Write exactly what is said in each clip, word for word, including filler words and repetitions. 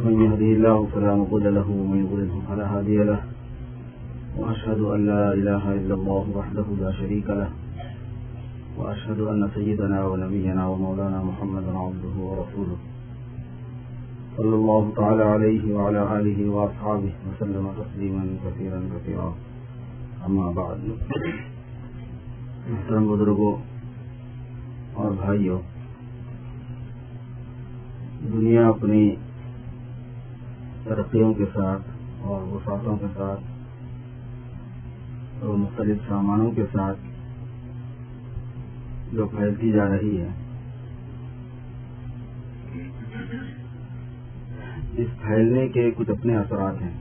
من يهده الله فلا مضل له ومن يضلل فلا هادي له وأشهد أن لا إله إلا الله وحده لا شريك له وأشهد أن سيدنا ونبينا ومولانا محمدا عبده ورسوله صلى الله تعالى عليه وعلى آله وأصحابه وسلم تسليما كثيرا كثيرا أما بعد. محترم بزرگوں اور بھائیوں، دنیا اپنی ترقیوں کے ساتھ اور وسعتوں کے ساتھ اور مختلف سامانوں کے ساتھ جو پھیلتی جا رہی ہے، اس پھیلنے کے کچھ اپنے اثرات ہیں،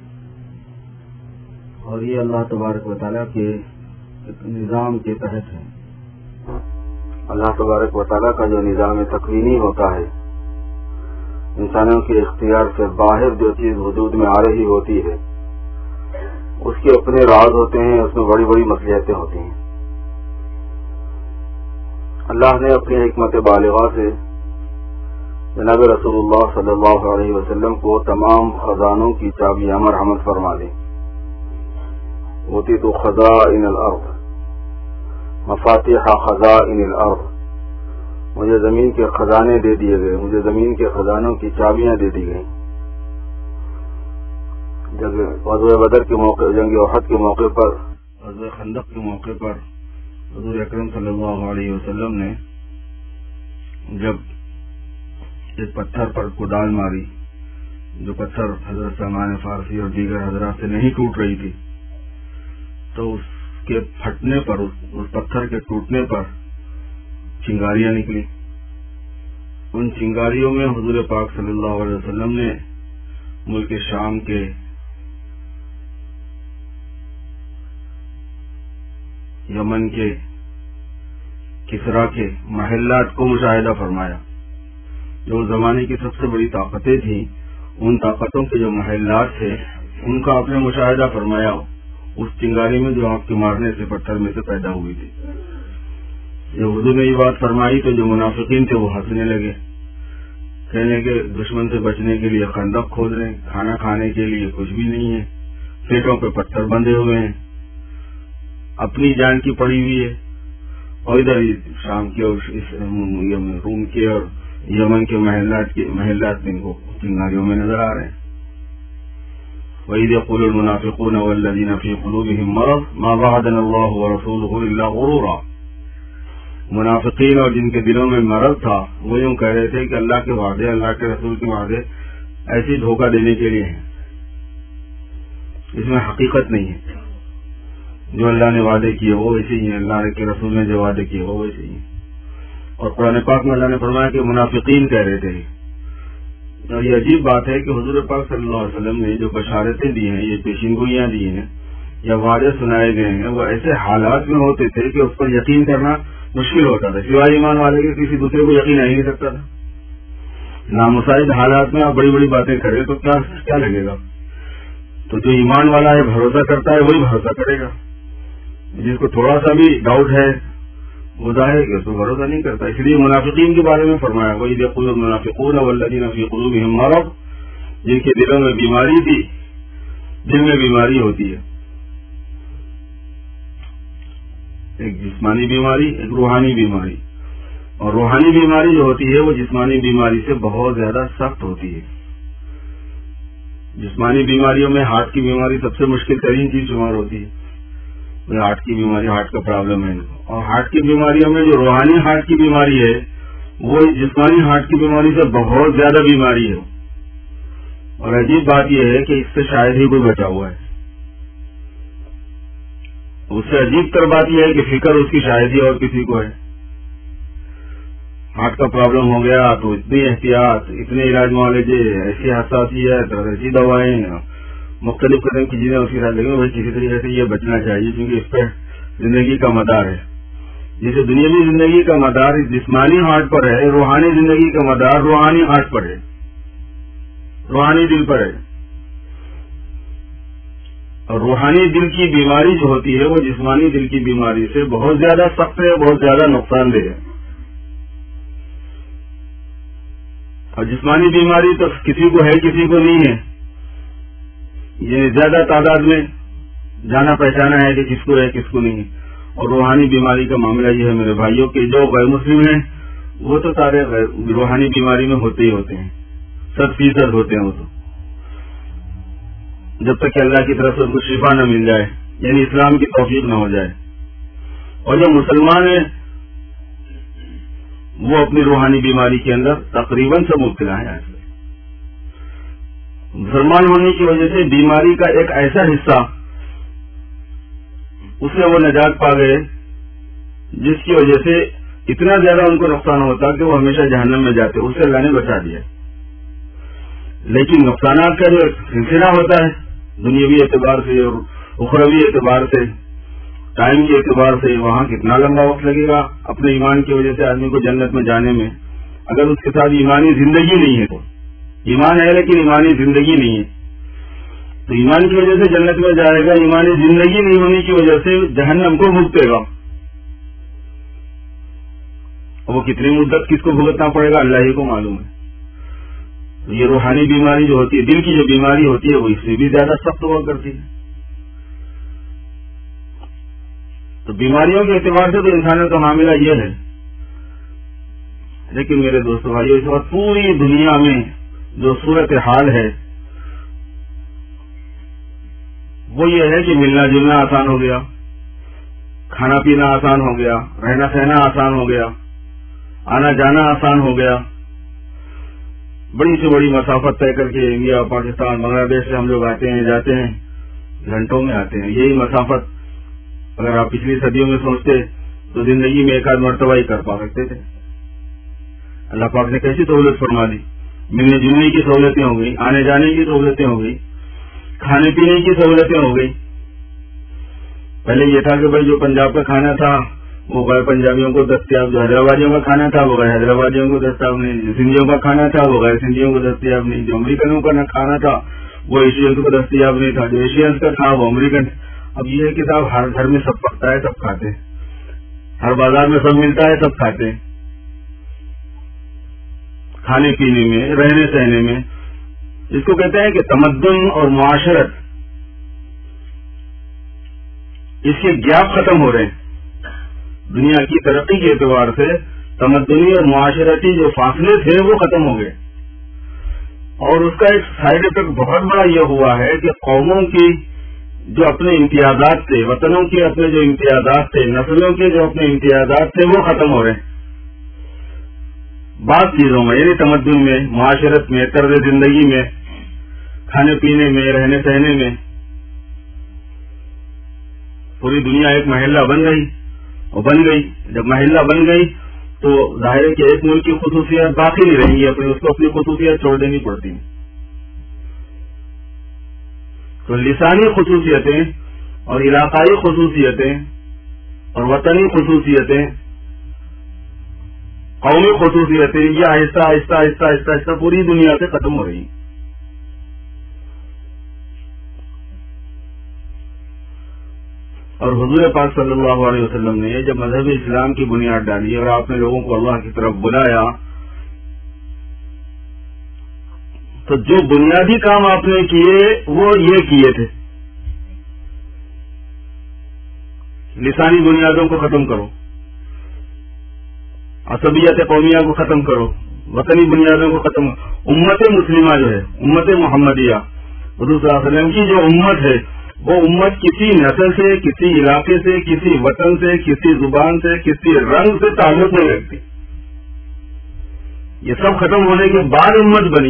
اور یہ اللہ تبارک و تعالیٰ کے ایک نظام کے تحت ہے. اللہ تبارک و تعالیٰ کا جو نظام تکوینی ہوتا ہے، انسانوں کے اختیار سے باہر جو چیز وجود میں آ رہی ہوتی ہے، اس کے اپنے راز ہوتے ہیں، اس میں بڑی بڑی مصلحتیں ہوتی ہیں. اللہ نے اپنی حکمت بالغہ سے جناب رسول اللہ صلی اللہ علیہ وسلم کو تمام خزانوں کی چابیاں مرحمت فرما دی. اوتیت خزائن الارض مفاتیح خزائن الارض، مجھے زمین کے خزانے دے دیے گئے، مجھے زمین کے خزانوں کی چابیاں دے دی گئیں. جب غزوہ بدر کے موقع، جنگ احد کے موقع پر، غزوہ خندق کے موقع پر حضور اکرم صلی اللہ علیہ وسلم نے جب ایک پتھر پر کدال ماری، جو پتھر حضرت سلمان فارسی اور دیگر حضرات سے نہیں ٹوٹ رہی تھی، تو اس کے پھٹنے پر، اس پتھر کے ٹوٹنے پر چنگاریاں نکلی. ان چنگاریوں میں حضور پاک صلی اللہ علیہ وسلم نے ملک شام کے یمن کے کسرا کے محلات کو مشاہدہ فرمایا. جو زمانے کی سب سے بڑی طاقتیں تھیں، ان طاقتوں کے جو محلات تھے ان کا آپ نے مشاہدہ فرمایا اس چنگاری میں جو آپ کے مارنے سے پتھر میں سے پیدا ہوئی تھی. جب حضور نے یہ بات فرمائی تو جو منافقین تھے وہ ہنسنے لگے، کہنے کہ دشمن سے بچنے کے لیے خندق کھود رہے ہیں، کھانا کھانے کے لیے کچھ بھی نہیں ہے، پیٹوں پہ پتھر بندھے ہوئے ہیں، اپنی جان کی پڑی ہوئی ہے. اور ادھر شام کے اور روم کے اور یمن کے محلات کے محلات ان کو چنگاریوں میں نظر آ رہے ہیں. وَإِذْ يَقُولُ الْمُنَافِقُونَ وَالَّذِينَ فِي قُلُوبِهِم مَّرَضٌ مَّا وَعَدَنَا اللَّهُ وَرَسُولُهُ إِلَّا غُرُورًا. منافقین اور جن کے دلوں میں مرض تھا وہ یوں کہہ رہے تھے کہ اللہ کے وعدے، اللہ کے رسول کے وعدے ایسی دھوکہ دینے کے لیے ہیں، اس میں حقیقت نہیں ہے. جو اللہ نے وعدے کیے وہ ویسے ہی ہیں، اللہ کے رسول نے جو وعدے کیے وہ ویسے ہی ہیں. اور قرآن پاک میں اللہ نے فرمایا کہ منافقین کہہ رہے تھے. اور یہ عجیب بات ہے کہ حضور پاک صلی اللہ علیہ وسلم نے جو بشارتیں دی ہیں، یہ پیشین گوئیاں دی ہیں یا وعدے سنائے گئے ہیں، وہ ایسے حالات میں ہوتے تھے کہ اس پر یقین کرنا مشکل ہوتا تھا. سوائے ایمان والے کے کسی دوسرے کو یقین آ ہی نہیں سکتا تھا. نامساعد حالات میں آپ بڑی بڑی باتیں کریں تو کیا کیا لگے گا؟ تو جو ایمان والا ہے، بھروسہ کرتا ہے، وہی بھروسہ کرے گا. جس کو تھوڑا سا بھی ڈاؤٹ ہے وہ ظاہر کہ اس کو بھروسہ نہیں کرتا. اس لیے منافقین کے بارے میں فرمایا وَإِذْ يَقُولُ الْمُنَافِقُونَ وَالَّذِينَ فِي قُلُوبِهِم مَّرَضٌ، جن کے دلوں میں بیماری تھی. دل میں بیماری ہوتی ہے، ایک جسمانی بیماری، ایک روحانی بیماری. اور روحانی بیماری جو ہوتی ہے وہ جسمانی بیماری سے بہت زیادہ سخت ہوتی ہے. جسمانی بیماریوں میں ہارٹ کی بیماری سب سے مشکل ترین چیز شمار ہوتی ہے. ہارٹ کی بیماری، ہارٹ کا پرابلم ہے. اور ہارٹ کی بیماریوں میں جو روحانی ہارٹ کی بیماری ہے وہ جسمانی ہارٹ کی بیماری سے بہت زیادہ بیماری ہے. اور عجیب بات یہ ہے کہ اس سے شاید ہی کوئی بچا ہوا ہے. اس سے عجیب تر بات یہ ہے کہ فکر اس کی شاید ہی اور کسی کو ہے. ہارٹ کا پرابلم ہو گیا تو اتنی احتیاط، اتنے علاج معالجے، ایسی حساسیت اور ایسی دوائیں، مختلف قسم کی چیزیں اس کے ساتھ لگیں. بھائی کسی طریقے سے یہ بچنا چاہیے کیونکہ اس پہ زندگی کا مدار ہے. جسے دنیاوی زندگی کا مدار جسمانی ہارٹ پر ہے، روحانی زندگی کا مدار روحانی ہارٹ پر ہے، روحانی دل پر ہے. اور روحانی دل کی بیماری جو ہوتی ہے وہ جسمانی دل کی بیماری سے بہت زیادہ سخت ہے، بہت زیادہ نقصان دہ ہے. اور جسمانی بیماری تو کسی کو ہے کسی کو نہیں ہے، یہ زیادہ تعداد میں جانا پہچانا ہے کہ کس کو ہے کس کو نہیں ہے۔ اور روحانی بیماری کا معاملہ یہ ہے میرے بھائیوں کہ جو غیر مسلم ہیں وہ تو سارے روحانی بیماری میں ہوتے ہی ہوتے ہیں، صد فیصد ہوتے ہیں وہ تو، جب تک کہ اللہ کی طرف سے ان کو شفا نہ مل جائے، یعنی اسلام کی توفیق نہ ہو جائے۔ اور جو مسلمان ہیں وہ اپنی روحانی بیماری کے اندر تقریباً سب مبتلا ہیں۔ مسلمان ہونے کی وجہ سے بیماری کا ایک ایسا حصہ اس سے وہ نجات پا گئے جس کی وجہ سے اتنا زیادہ ان کو نقصان ہوتا کہ وہ ہمیشہ جہنم میں جاتے، اس سے اللہ نے بچا دیا۔ لیکن نقصانات کا جو سلسلہ ہوتا ہے دنیاوی اعتبار سے اور اخروی اعتبار سے، ٹائم کے اعتبار سے، وہاں کتنا لمبا وقت لگے گا اپنے ایمان کی وجہ سے آدمی کو جنت میں جانے میں، اگر اس کے ساتھ ایمانی زندگی نہیں ہے تو۔ ایمان ہے لیکن ایمانی زندگی نہیں ہے تو ایمان کی وجہ سے جنت میں جائے گا، ایمانی زندگی نہیں ہونے کی وجہ سے جہنم کو بھگتے گا۔ وہ کتنی مدت کس کو بھگتنا پڑے گا اللہ ہی کو معلوم ہے۔ یہ روحانی بیماری جو ہوتی ہے، دل کی جو بیماری ہوتی ہے، وہ اس سے بھی زیادہ سخت ہوا کرتی ہے۔ تو بیماریوں کے اعتبار سے تو انسانوں کا معاملہ یہ ہے، لیکن میرے دوستو بھائیو، اس وقت پوری دنیا میں جو صورت حال ہے وہ یہ ہے کہ ملنا جلنا آسان ہو گیا، کھانا پینا آسان ہو گیا، رہنا سہنا آسان ہو گیا، آنا جانا آسان ہو گیا۔ بڑی سے بڑی مسافت طے کر کے انڈیا، پاکستان، بنگلہ دیش سے ہم لوگ آتے ہیں جاتے ہیں، گھنٹوں میں آتے ہیں۔ یہی مسافت اگر آپ پچھلی صدیوں میں سوچتے تو زندگی میں ایک آدھ مرتبہ ہی کر پا سکتے تھے۔ اللہ پاک نے کیسی سہولت فرما دی، ملنے جلنے کی سہولتیں ہو گئی، آنے جانے کی سہولتیں ہو گئی، کھانے پینے کی سہولتیں ہو گئی۔ پہلے یہ تھا کہ بھائی جو پنجاب کا کھانا تھا وہ غیر پنجابیوں کو دستیاب، جو حیدرآبادیوں کا کھانا تھا وہ غیر حیدرآبادیوں کو دستیاب نہیں، جو سندھیوں کا کھانا تھا وہ غیر سندھیوں کو دستیاب نہیں، جو امریکنوں کا کھانا تھا وہ ایشینز کو دستیاب نہیں تھا، جو ایشینز کا تھا وہ امریکن۔ اب یہ ہے کہ صاحب ہر گھر میں سب پکتا ہے، سب کھاتے ہیں، ہر بازار میں سب ملتا ہے، سب کھاتے ہیں۔ کھانے پینے میں، رہنے سہنے میں، اس کو کہتے ہیں کہ تمدن اور معاشرت، اس کے گیپ ختم ہو رہے ہیں۔ دنیا کی ترقی کے اعتبار سے تمدنی اور معاشرتی جو فاصلے تھے وہ ختم ہو گئے، اور اس کا ایک سائیڈ افیکٹ بہت بڑا یہ ہوا ہے کہ قوموں کی جو اپنے امتیازات تھے، وطنوں کے اپنے جو امتیازات تھے، نسلوں کے جو اپنے امتیازات تھے وہ ختم ہو رہے ہیں بعض چیزوں میں، یعنی تمدن میں، معاشرت میں، طرز زندگی میں، کھانے پینے میں، رہنے سہنے میں۔ پوری دنیا ایک محلہ بن گئی اور بن گئی، جب محلہ بن گئی تو ظاہر ہے کہ ایک ملک کی خصوصیات باقی نہیں رہیں گی، اپنی اس کو اپنی خصوصیات چھوڑ دینی پڑتی ہیں۔ تو لسانی خصوصیتیں اور علاقائی خصوصیتیں اور وطنی خصوصیتیں، قومی خصوصیتیں، یہ آہستہ آہستہ آہستہ آہستہ آہستہ پوری دنیا سے ختم ہو رہی ہیں۔ اور حضور پاک صلی اللہ علیہ وسلم نے جب مذہب اسلام کی بنیاد ڈالی اور آپ نے لوگوں کو اللہ کی طرف بلایا تو جو بنیادی کام آپ نے کیے وہ یہ کیے تھے، لسانی بنیادوں کو ختم کرو، عصبیت قومیہ کو ختم کرو، وطنی بنیادوں کو ختم کرو۔ امت مسلمہ جو ہے، امت محمدیہ، حضور صلی اللہ علیہ وسلم کی جو امت ہے، وہ امت کسی نسل سے، کسی علاقے سے، کسی وطن سے، کسی زبان سے، کسی رنگ سے تعلق نہیں رکھتی۔ یہ سب ختم ہونے کے بعد امت بنی۔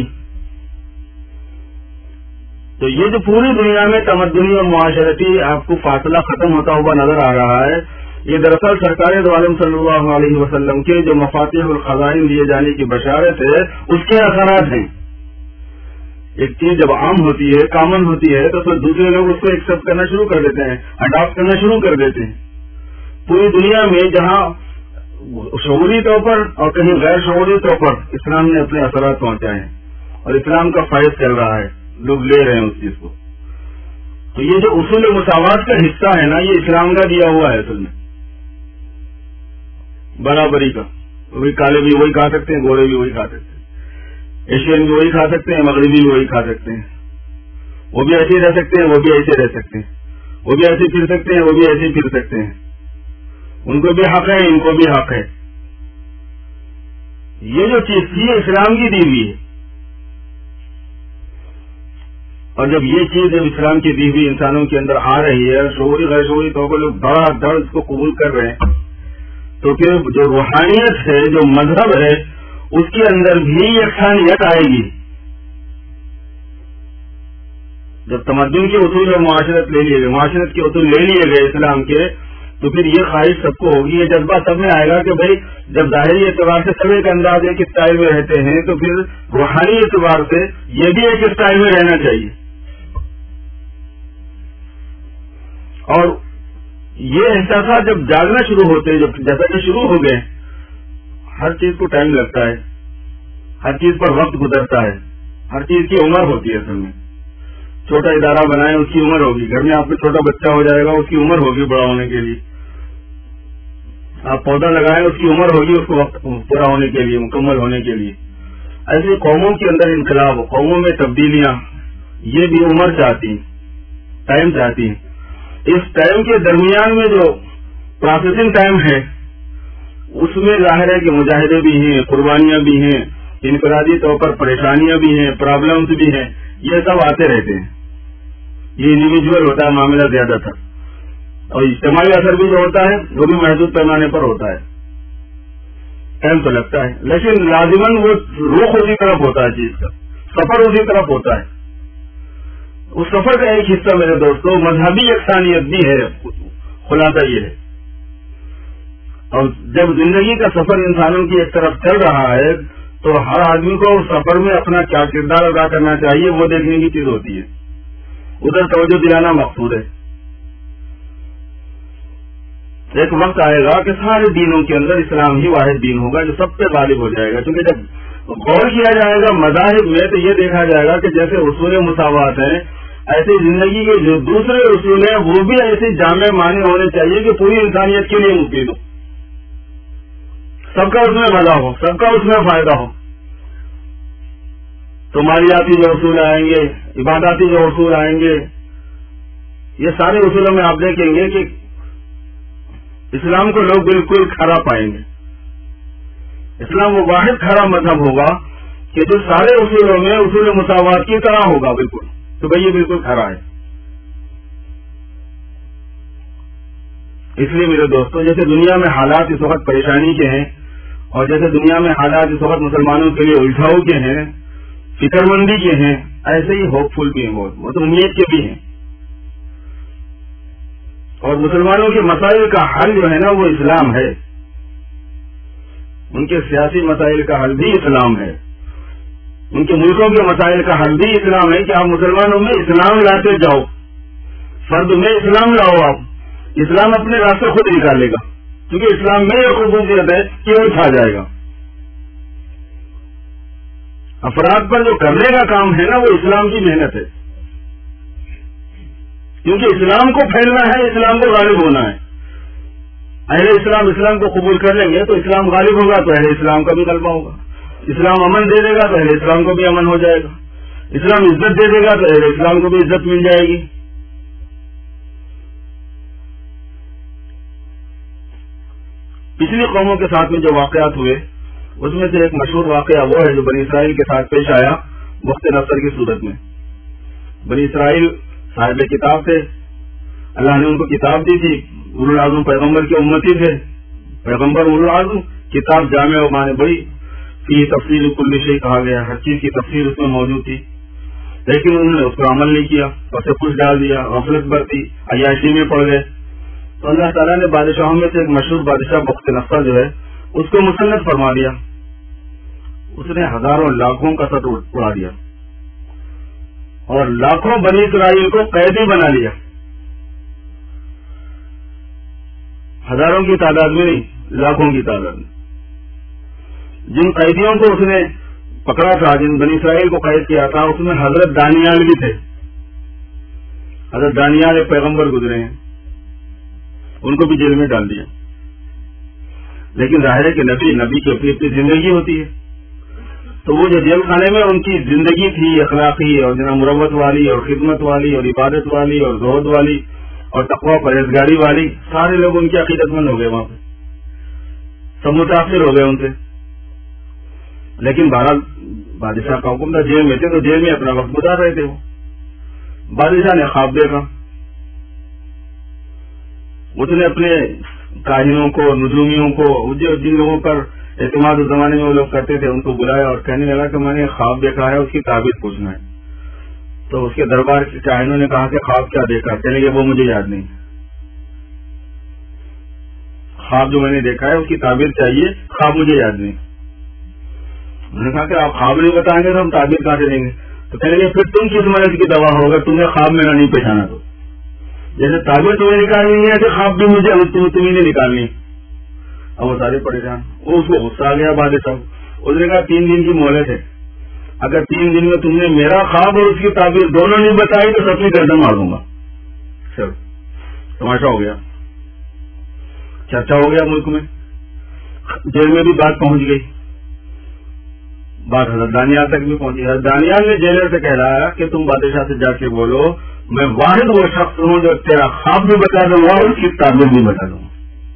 تو یہ جو پوری دنیا میں تمدنی اور معاشرتی آپ کو فاصلہ ختم ہوتا ہوا نظر آ رہا ہے، یہ دراصل سرکار دو عالم صلی اللہ علیہ وسلم کے جو مفاتیح الخزائن دیے جانے کی بشارت ہے اس کے اثرات ہیں۔ ایک چیز جب عام ہوتی ہے، کامن ہوتی ہے، تو پھر دوسرے لوگ اس کو ایکسپٹ کرنا شروع کر دیتے ہیں، اڈاپٹ کرنا شروع کر دیتے ہیں۔ پوری دنیا میں جہاں شعوری طور پر اور کہیں غیر شعوری طور پر اسلام نے اپنے اثرات پہنچائے ہیں اور اسلام کا فیض چل رہا ہے، لوگ لے رہے ہیں اس چیز کو۔ تو یہ جو اصول مساوات کا حصہ ہے نا، یہ اسلام کا دیا ہوا ہے اصل میں، برابری کا۔ وہی کالے بھی وہی کھا سکتے ہیں، گورے بھی وہی کھا سکتے ہیں۔ ایشین بھی وہی کھا سکتے ہیں، مغربی بھی وہی کھا سکتے ہیں، وہ بھی ایسے ہی رہ سکتے ہیں، وہ بھی ایسے رہ سکتے ہیں، وہ بھی ایسے پھر سکتے ہیں، وہ بھی ایسے پھر سکتے ہیں، ان کو بھی حق ہے، ان کو بھی حق ہے۔ یہ جو چیز تھی اسلام کی دی ہوئی ہے، اور جب یہ چیز جب اسلام کی دی ہوئی انسانوں کے اندر آ رہی ہے، شعوری غیر شعوری طور پر لوگ بڑا درد اس کو قبول کر رہے ہیں، تو پھر جو روحانیت ہے، جو مذہب ہے، اس کے اندر بھی یکسانیت آئے گی۔ جب تمدن کے اصول اور معاشرت لے لیے گئے، معاشرت کے اصول لے لیے گئے اسلام کے، تو پھر یہ خواہش سب کو ہوگی، یہ جذبہ سب میں آئے گا کہ بھائی جب ظاہری اعتبار سے سب ایک انداز ایک اسٹائل میں رہتے ہیں، تو پھر روحانی اعتبار سے یہ بھی ایک اسٹائل میں رہنا چاہیے۔ اور یہ احساسات جب جاگنا شروع ہوتے ہیں، جب جیسا کہ شروع ہو گئے، ہر چیز کو ٹائم لگتا ہے، ہر چیز پر وقت گزرتا ہے، ہر چیز کی عمر ہوتی ہے۔ اصل میں چھوٹا ادارہ بنائیں، اس کی عمر ہوگی، گھر میں آپ کو چھوٹا بچہ ہو جائے گا، اس کی عمر ہوگی بڑا ہونے کے لیے، آپ پودا لگائیں، اس کی عمر ہوگی اس کو وقت پورا ہونے کے لیے، مکمل ہونے کے لیے۔ ایسے قوموں کے اندر انقلاب، قوموں میں تبدیلیاں، یہ بھی عمر چاہتی ہیں، ٹائم چاہتی ہیں۔ اس ٹائم کے درمیان میں جو پروسیسنگ ٹائم ہے، اس میں ظاہر ہے کہ مجاہدے بھی ہیں، قربانیاں بھی ہیں، انفرادی طور پر پریشانیاں بھی ہیں، پرابلمز بھی ہیں، یہ سب آتے رہتے ہیں۔ یہ انڈیویجول ہوتا ہے معاملہ زیادہ تر، اور اجتماعی اثر بھی جو ہوتا ہے وہ بھی محدود پیمانے پر ہوتا ہے، ٹائم تو لگتا ہے، لیکن لازماً وہ رخ اسی طرف ہوتا ہے، چیز کا سفر اسی طرف ہوتا ہے۔ اس سفر کا ایک حصہ میرے دوستوں مذہبی یکسانیت بھی ہے، خلاصہ یہ ہے۔ اور جب زندگی کا سفر انسانوں کی ایک طرف چل رہا ہے، تو ہر آدمی کو اس سفر میں اپنا کیا کردار ادا کرنا چاہیے وہ دیکھنے کی چیز ہوتی ہے، ادھر توجہ دلانا مقصود ہے۔ ایک وقت آئے گا کہ سارے دینوں کے اندر اسلام ہی واحد دین ہوگا جو سب پہ غالب ہو جائے گا، کیونکہ جب غور کیا جائے گا مذاہب میں تو یہ دیکھا جائے گا کہ جیسے اصول مساوات ہیں، ایسے زندگی کے جو دوسرے اصول ہیں وہ بھی ایسے جامع معنی ہونے چاہیے کہ پوری انسانیت کے لیے مفید ہو، سب کا اس میں مزہ ہو، سب کا اس میں فائدہ ہو۔ تو مالیاتی جو اصول آئیں گے، عباداتی جو اصول آئیں گے، یہ سارے اصولوں میں آپ دیکھیں گے کہ اسلام کو لوگ بالکل کھرا پائیں گے۔ اسلام وہ واحد کھرا مذہب ہوگا کہ جو سارے اصولوں میں اصول مساوات کی طرح ہوگا، بالکل تو بھائی یہ بالکل کھرا ہے۔ اس لیے میرے دوستوں، جیسے دنیا میں حالات اس وقت پریشانی کے ہیں، اور جیسے دنیا میں حالات اس وقت مسلمانوں کے لیے الجھاؤ کے ہیں، فکر مندی کے ہیں، ایسے ہی ہوپ فل بھی ہیں، مطلب امید کے بھی ہیں۔ اور مسلمانوں کے مسائل کا حل جو ہے نا وہ اسلام ہے، ان کے سیاسی مسائل کا حل بھی اسلام ہے، ان کے ملکوں کے مسائل کا حل بھی اسلام ہے کہ آپ مسلمانوں میں اسلام لاتے جاؤ، فرد میں اسلام لاؤ، آپ اسلام اپنے راستے خود نکالے گا، کیونکہ اسلام میں یہ خصوصیت ہے کہ وہ اٹھا جائے گا۔ افراد پر جو کرنے کا کام ہے نا وہ اسلام کی محنت ہے، کیونکہ اسلام کو پھیلنا ہے، اسلام کو غالب ہونا ہے۔ اہل اسلام اسلام کو قبول کر لیں گے تو اسلام غالب ہوگا، تو اہل اسلام کا بھی غلبہ ہوگا۔ اسلام امن دے دے گا تو اہل اسلام کو بھی امن ہو جائے گا، اسلام عزت دے دے گا تو اہل اسلام کو بھی عزت مل جائے گی۔ پچھلی قوموں کے ساتھ میں جو واقعات ہوئے اس میں سے ایک مشہور واقعہ وہ ہے جو بنی اسرائیل کے ساتھ پیش آیا وقت نصر کی صورت میں۔ بنی اسرائیل صاحب کتاب تھے، اللہ نے ان کو کتاب دی تھی، اولو العزم پیغمبر کے امتی تھے، پیغمبر اولو العزم، کتاب جامع و معنی بڑی، فی تفصیل کل شیء کہا گیا، ہر چیز کی تفصیل اس میں موجود تھی، لیکن انہوں نے اس پر عمل نہیں کیا، اسے کچھ ڈال دیا، غفلت برتی، عیاشی میں پڑ گئے۔ تو اللہ تعالیٰ نے بادشاہوں میں سے ایک مشہور بادشاہ بخت نصر جو ہے اس کو مسلط فرما دیا، اس نے ہزاروں لاکھوں کا سر اڑا دیا اور لاکھوں بنی اسرائیل کو قیدی بنا لیا، ہزاروں کی تعداد میں نہیں، لاکھوں کی تعداد میں۔ جن قیدیوں کو اس نے پکڑا تھا، جن بنی اسرائیل کو قید کیا تھا، اس میں حضرت دانیال بھی تھے۔ حضرت دانیال ایک پیغمبر گزرے ہیں، ان کو بھی جیل میں ڈال دیا، لیکن ظاہر ہے کہ نبی نبی کی اپنی اپنی زندگی ہوتی ہے، تو وہ جو جیل خانے میں ان کی زندگی تھی اخلاقی اور جناب مروت والی اور خدمت والی اور عبادت والی اور زہد والی اور تقویٰ پرہیزگاری والی، سارے لوگ ان کے عقیدت مند ہو گئے، وہاں پہ سب متاثر ہو گئے ان سے. لیکن بہرحال بادشاہ کا حکم تھا، جیل میں تھے تو جیل میں اپنا وقت گزار رہے تھے. وہ بادشاہ نے خواب دیکھا، اس نے اپنے کاہنوں کو، نجومیوں کو، جن لوگوں پر اعتماد اس زمانے میں وہ لوگ کرتے تھے، ان کو بلایا اور کہنے لگا کہ میں نے خواب دیکھا ہے، اس کی تعبیر پوچھنا ہے. تو اس کے دربار کے کاہنوں نے کہا کہ خواب کیا دیکھا؟ کہنے لگے وہ مجھے یاد نہیں، خواب جو میں نے دیکھا ہے اس کی تعبیر چاہیے، خواب مجھے یاد نہیں. انہوں نے کہا کہ آپ خواب نہیں بتائیں گے تو ہم تعبیر کہاں سے دیں گے؟ تو کہنے لگے پھر تم کس مرض کی دوا ہوگا، تمہیں خواب میرا نہیں پہچانا. تو جیسے تعبیر تمہیں نکالنی ہے تو خواب بھی مجھے تمہیں نہیں نکالنی. اب وہ سارے پریشان، وہ اس کو غصہ آ گیا بادشاہ. اس نے کہا تین دن کی مہلت ہے، اگر تین دن میں تم نے میرا خواب اور اس کی تعبیر دونوں نہیں بتائی تو سب کی گردن مار دوں گا. چلو تماشا ہو گیا، چرچا ہو گیا ملک میں، جیل میں بھی بات پہنچ گئی، بات حضرت دانیال تک بھی پہنچی. حضرت دانیال نے جیلر سے کہہ رہا ہے کہ تم بادشاہ سے جا کے بولو میں واحد وہ شخص ہوں جو تیرا خواب بھی بتا دوں گا اور اس کی تعبیر بھی بتا دوں گا.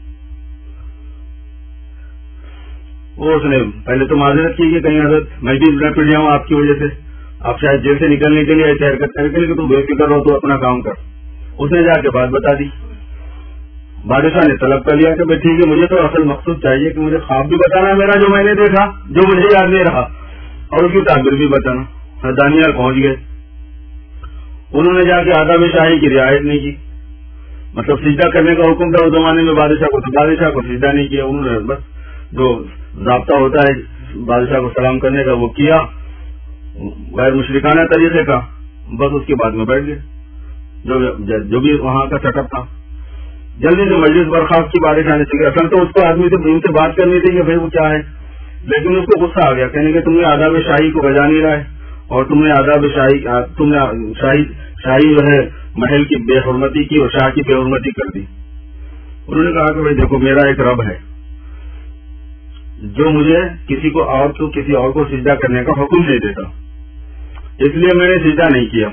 وہ اس نے پہلے تو معذرت کی کہ کہیں حضرت میں بھی نہ پڑ جاؤں آپ کی وجہ سے، آپ شاید جیل سے نکلنے کے لیے ایسی حرکت کرنے کے لیے کہ تم بے فکر رہو تو اپنا کام کر. اس نے جا کے بات بتا دی. بادشاہ نے طلب کر لیا کہ بھائی ٹھیک ہے، مجھے تو اصل مقصود چاہیے کہ مجھے خواب بھی بتانا میرا جو میں نے دیکھا، جو مجھے یاد نہیں رہا، اور اس کی تعبیر بھی بتانا. دانیال پہنچ گئے، انہوں نے جا کے آداب شاہی کی رعایت نہیں کی، مطلب سجدہ کرنے کا حکم تھا اس زمانے میں بادشاہ کو، تو بادشاہ کو سجدہ نہیں کیا. انہوں نے بس جو ضابطہ ہوتا ہے بادشاہ کو سلام کرنے کا وہ کیا غیر مشرکانہ طریقے کا، بس اس کے بعد میں بیٹھ گئے. جو جو بھی وہاں کا سیٹ اپ تھا جلدی سے مجلس برخاست کی بادشاہ نے سیکھی. اصل تو اس کو آدمی سے ان سے بات کرنی تھی کہ بھائی وہ کیا ہے، لیکن اس کو غصہ آ گیا، کہنے کہ تم نے آداب شاہی کو بجا نہیں رہا ہے اور تم نے آداب شاہی تم نے شاہی شاہی جو ہے محل کی بے حرمتی کی اور شاہ کی بے حرمتی کر دی. انہوں نے کہا کہ بھائی دیکھو میرا ایک رب ہے جو مجھے کسی کو اور تو کسی اور کو سجدہ کرنے کا حکم نہیں دیتا، اس لیے میں نے سجدہ نہیں کیا.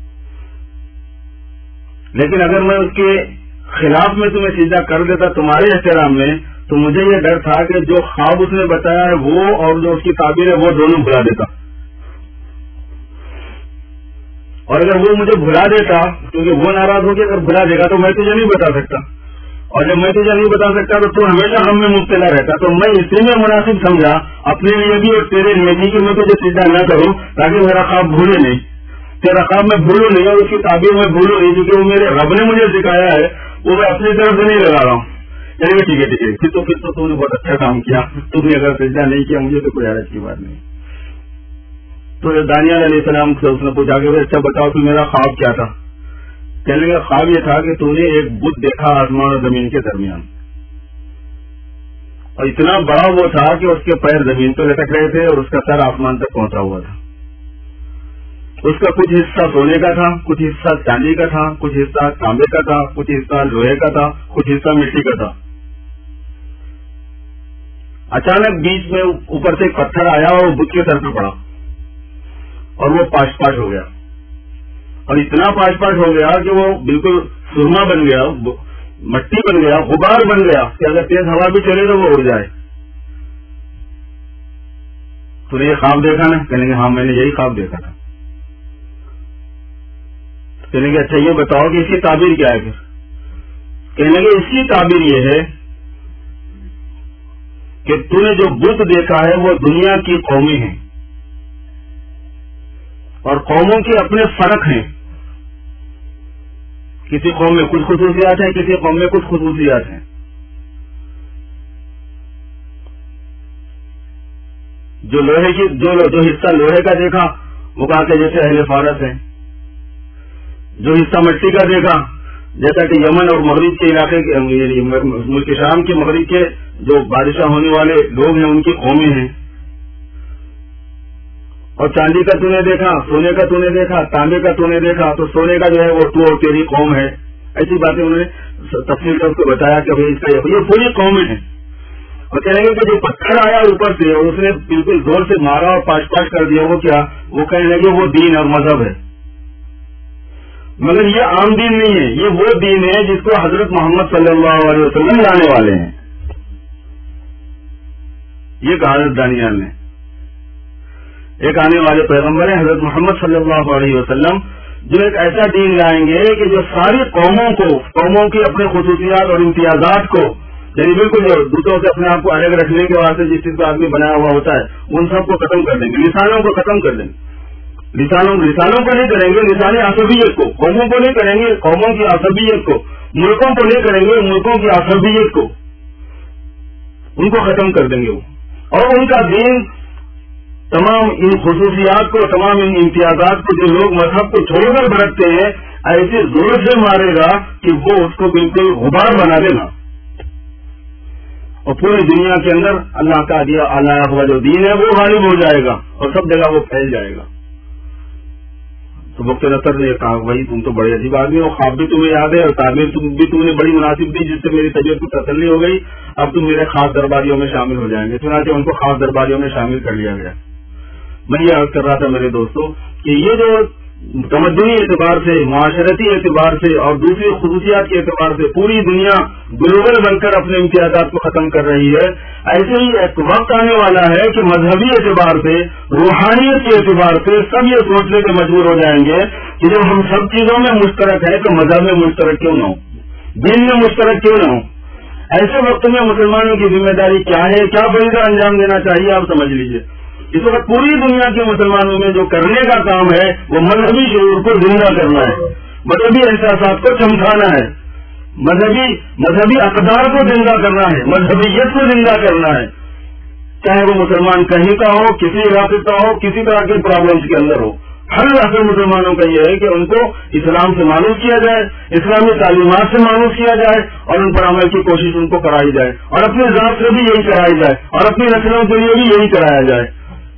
لیکن اگر میں اس کے خلاف میں تمہیں سجدہ کر دیتا تمہارے احترام میں، تو مجھے یہ ڈر تھا کہ جو خواب اس نے بتایا ہے وہ اور جو اس کی تعبیر ہے وہ دونوں بھلا دیتا. اور اگر وہ مجھے بھلا دیتا، کیونکہ وہ ناراض ہو کے اگر بھلا دے گا تو میں تجھے نہیں بتا سکتا، اور جب میں تجھے نہیں بتا سکتا تو تو ہمیشہ غم میں مبتلا رہتا. تو میں اسی میں مناسب سمجھا اپنے لیے بھی اور تیرے لیے بھی کہ میں تجھے سجدہ نہ کروں تاکہ میرا خواب بھولے نہیں، تیرا خواب میں بھولوں نہیں اور اس کی تعبیر میں بھولوں نہیں، کیونکہ وہ میرے رب نے مجھے سکھایا ہے، وہ میں اپنی طرف سے نہیں لگا رہا ہوں. چلیے ٹھیک ہے ٹھیک ہے پھر تو پھر تو تم نے بہت اچھا کام کیا، تم نے اگر سجدہ نہیں کیا مجھے تو کوئی حرج کی بات نہیں. تو دانیال علیہ السلام سے اس نے پوچھا کہ اچھا بتاؤ کہ میرا خواب کیا تھا؟ کہنے کا خواب یہ تھا کہ تو نے ایک بت دیکھا آسمان اور زمین کے درمیان، اور اتنا بڑا وہ تھا کہ اس کے پیر زمین پہ لٹک رہے تھے اور اس کا سر آسمان تک پہنچا ہوا تھا. اس کا کچھ حصہ سونے کا تھا، کچھ حصہ چاندی کا تھا، کچھ حصہ تانبے کا تھا، کچھ حصہ لوہے کا تھا، کچھ حصہ مٹی کا تھا. اچانک بیچ میں اوپر سے ایک پتھر آیا اور بت کے سر پہ پڑا اور وہ پاش پاش ہو گیا، اور اتنا پاش پاش ہو گیا کہ وہ بالکل سرما بن گیا، مٹی بن گیا، غبار بن گیا کہ اگر تیز ہوا بھی چلے تو وہ اڑ جائے. تو نے یہ خواب دیکھا نا؟ کہنے گے ہاں میں نے یہی خواب دیکھا تھا. کہنے گے اچھا یہ بتاؤ کہ اس کی تعبیر کیا ہے؟ پھر کہنے گے اس کی تعبیر یہ ہے کہ تو نے جو بت دیکھا ہے وہ دنیا کی قومیں ہیں اور قوموں کے اپنے فرق ہیں. کسی قوم میں کچھ خصوصیات ہیں، کسی قوم میں کچھ خصوصیات ہیں. جو لوہے کی جو جو حصہ لوہے کا دیکھا وہ کہا کہ جیسے اہل فارس ہیں، جو حصہ مٹی کا دیکھا جیسا کہ یمن اور مغرب کے علاقے کے یعنی ملک شام کے مغرب کے جو بادشاہ ہونے والے لوگ ہیں ان کی قومیں ہیں. اور چاندی کا تو نے دیکھا، سونے کا تو نے دیکھا، تانبے کا تو نے دیکھا، تو سونے کا جو ہے وہ تو اور تیری قوم ہے. ایسی باتیں انہوں نے تفصیل کر اس کو بتایا کہ اس کا یہ پوری قومیں ہیں. اور کہیں گے کہ جو پتھر آیا اوپر سے اور اس نے بالکل زور سے مارا اور پاش پاش کر دیا، وہ کیا؟ وہ کہنے لگے وہ دین اور مذہب ہے. مگر یہ عام دین نہیں ہے، یہ وہ دین ہے جس کو حضرت محمد صلی اللہ علیہ وسلم لانے والے ہیں. یہ کہا حضرت دانیال نے. ایک آنے والے پیغمبر ہیں حضرت محمد صلی اللہ علیہ وسلم، جو ایک ایسا دین لائیں گے کہ جو ساری قوموں کو، قوموں کی اپنے خصوصیات اور امتیازات کو، یعنی بالکل جو دوسروں سے اپنے آپ کو الگ رکھنے کے واسطے جس چیز کا آدمی بنایا ہوا ہوتا ہے ان سب کو ختم کر دیں گے، لسانوں کو ختم کر دیں گے. لسانوں لسانوں کو نہیں کریں گے، لسان عصبیت کو، قوموں کو نہیں کریں گے، قوموں کی عصبیت کو، ملکوں کو نہیں کریں گے، ملکوں کی عصبیت کو، ان کو ختم کر دیں گے وہ. اور ان کا دین تمام ان خصوصیات کو، تمام ان امتیازات کو جو لوگ مذہب کو چھوڑ کر برتتے ہیں ایسے زور سے مارے گا کہ وہ اس کو بالکل غبار بنا دے گا، اور پوری دنیا کے اندر اللہ کا دیا اللہ ہوا جو دین ہے وہ غالب ہو جائے گا اور سب جگہ وہ پھیل جائے گا. تو وقت نصر نے کہا بھائی تم تو بڑے عجیب آدمی ہو، خواب بھی تمہیں یاد ہے اور تعبیر بھی تم نے بڑی مناسب دی جس سے میری طبیعت کو تسلی ہو گئی، اب تم میرے خاص درباریوں میں شامل ہو جائیں گے. چنانچہ ان کو خاص درباریوں میں شامل کر لیا گیا. میں یہ عرض کر رہا تھا میرے دوستوں کہ یہ جو تمدنی اعتبار سے، معاشرتی اعتبار سے اور دوسری خصوصیات کے اعتبار سے پوری دنیا گلوبل بن کر اپنے امتیازات کو ختم کر رہی ہے، ایسے ہی ایک وقت آنے والا ہے کہ مذہبی اعتبار سے، روحانیت کے اعتبار سے سب یہ سوچنے کے مجبور ہو جائیں گے کہ جب ہم سب چیزوں میں مشترک ہے تو مذہب میں مشترک کیوں نہ ہو، دین میں مشترک کیوں نہ ہو. ایسے وقت میں مسلمانوں کی ذمہ داری کیا ہے، کیا فریضہ انجام دینا چاہیے، آپ سمجھ لیجئے. اس وقت پوری دنیا کے مسلمانوں میں جو کرنے کا کام ہے وہ مذہبی شعور کو زندہ کرنا ہے، مذہبی احساسات کو چمکانا ہے، مذہبی مذہبی اقدار کو زندہ کرنا ہے، مذہبیت کو زندہ کرنا ہے، چاہے وہ مسلمان کہیں کا ہو، کسی علاقے کا ہو، کسی طرح کے پرابلمس کے اندر ہو. ہر علاقے مسلمانوں کا یہ ہے کہ ان کو اسلام سے معروف کیا جائے، اسلامی تعلیمات سے معروف کیا جائے اور ان پر عمل کی کوشش ان کو کرائی جائے، اور اپنے ذات سے بھی یہی کرائی جائے اور اپنی نسلوں کے لیے بھی یہی کرایا جائے.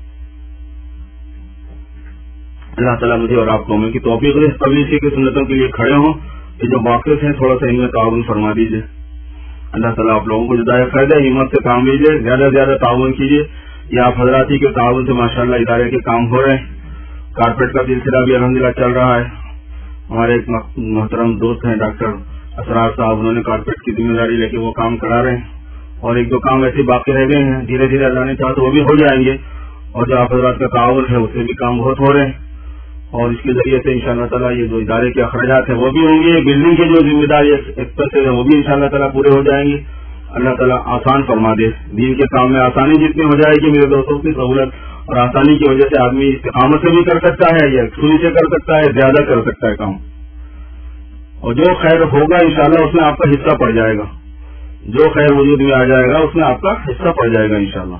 اللہ تعالیٰ مجھے اور آپ قوموں کی توفیق دے، تبلیغ کی سنتوں کے لیے کھڑے ہوں. یہ جو واقف ہیں تھوڑا سا ان میں تعاون فرما دیجیے. اللہ تعالیٰ آپ لوگوں کو جدائے فائدہ ہمت سے کام لیجیے، زیادہ سے زیادہ تعاون کیجیے. یہ آپ حضراتی کے تعاون سے ماشاءاللہ ادارے کے کام ہو رہے ہیں. کارپیٹ کا سلسلہ بھی الحمدللہ چل رہا ہے. ہمارے ایک محترم دوست ہیں ڈاکٹر اسرار صاحب، انہوں نے کارپیٹ کی ذمہ داری لے کے وہ کام کرا رہے ہیں، اور ایک دو کام ایسے باقی رہ گئے ہیں، دھیرے دھیرے اللہ نے چاہا تو وہ بھی ہو جائیں گے. اور جو آپ حضرات کا تعاون ہے اس سے بھی کام بہت ہو رہے ہیں، اور اس کے ذریعے سے انشاءاللہ تعالیٰ یہ جو ادارے کے اخراجات ہیں وہ بھی ہوں گے، بلڈنگ کے جو ذمہ داری ہے وہ بھی انشاءاللہ تعالیٰ پورے ہو جائیں گے. اللہ تعالیٰ آسان فرما دے، دین کے کام میں آسانی جتنی ہو جائے گی میرے دوستوں کی سہولت اور آسانی کی وجہ سے آدمی استقامت سے بھی کر سکتا ہے یا سنی سے کر سکتا ہے، زیادہ کر سکتا ہے کام. اور جو خیر ہوگا انشاءاللہ اس میں آپ کا حصہ پڑ جائے گا، جو خیر وجود میں آ جائے گا اس میں آپ کا حصہ پڑ جائے گا انشاءاللہ.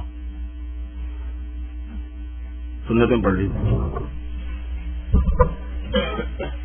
سنتیں پڑھ لیجیے.